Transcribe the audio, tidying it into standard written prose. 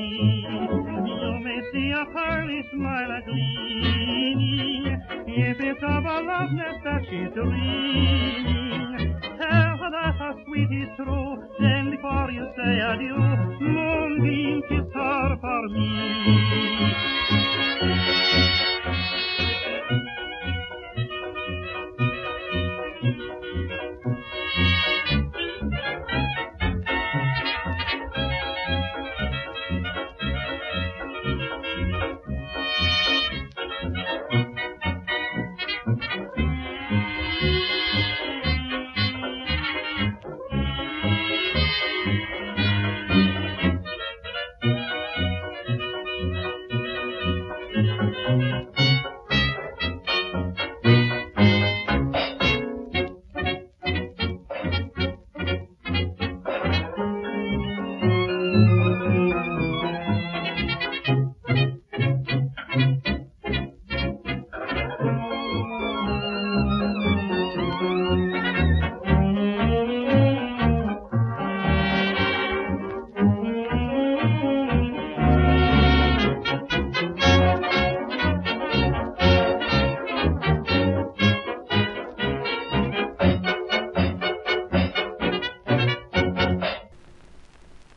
You may see a pearly smile a-gleaming, if it's of a love nest that she's dreaming. Tell her that her sweet is true, then before you say adieu, moonbeam kiss her for me.